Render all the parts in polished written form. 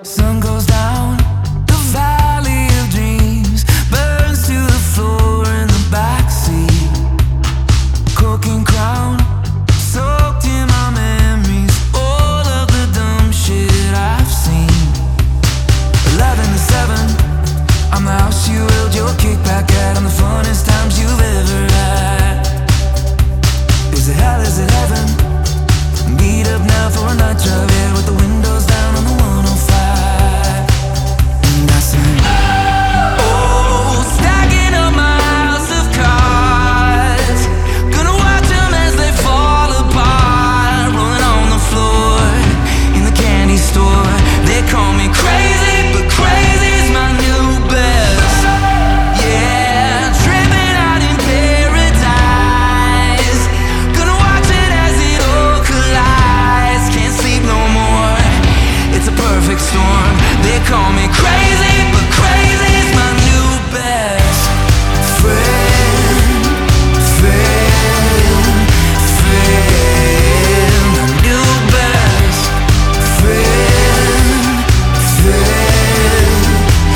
Sun goes down, the valley of dreams burns to the floor in the backseat. Coking crown, soaked in my memories, all of the dumb shit I've seen. 11 to 7, I'm the house you held your kickback at, on the funnest times you've ever had. Is it hell, is it heaven? Meet up now for a night drive, yeah, with the windows down on the 105. And I sang, oh, stacking up my house of cards, gonna watch them as they fall apart, rolling on the floor in the candy store. They call me crazy, but crazy's my new best. Yeah, tripping out in paradise, gonna watch it as it all collides. Can't sleep no more, it's a perfect storm. They call me crazy, but crazy's my new best friend. Friend, friend, my new best friend. Friend,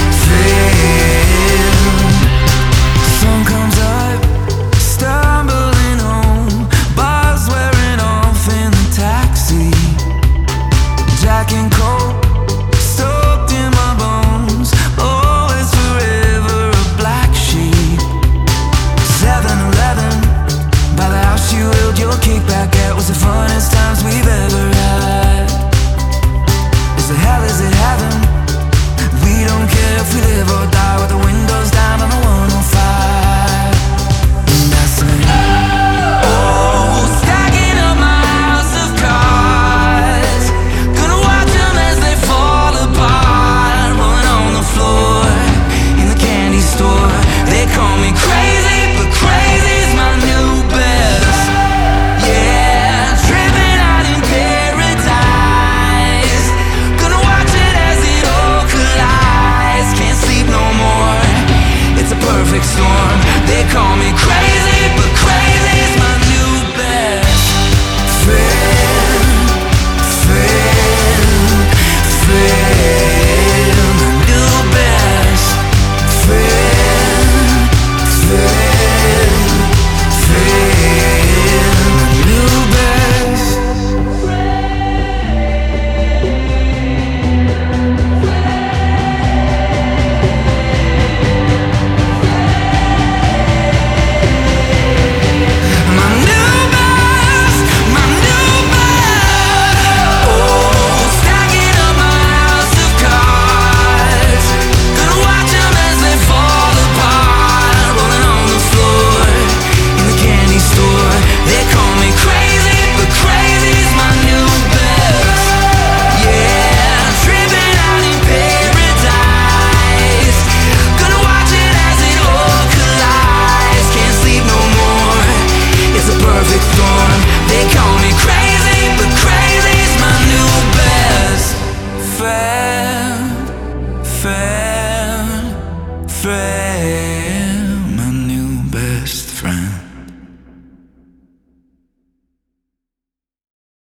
friend. Sun comes up, stumbling home, bars wearing off in the taxi. Jack and Coke, stoked in my bones, always forever a black sheep. 7-Eleven, by the house you held your kickback at, was the funnest times we've ever had. Is it hell, is it heaven? We don't care if we live or die, with the windows down on the 105. And I sing, oh, stacking up my house of cards, gonna watch them as they fall apart, rolling on the floor in the candy store. They call me crazy, but crazy's my new best. Yeah, tripping out in paradise, gonna watch it as it all collides. Can't sleep no more, it's a perfect storm. They call me crazy, but crazy's my new best friend. Friend, friend, my new best friend. Friend, friend, my new best. My new best, my new best. Oh, stacking up my house of cards, gonna watch them as they fall apart, rolling on the floor in the candy store. They call me crazy, but crazy's my new best. Yeah, tripping out in paradise, gonna watch it as it all collides. Can't sleep no more, it's a perfect storm. They call me crazy, but crazy's my new best friend. Friend, friend.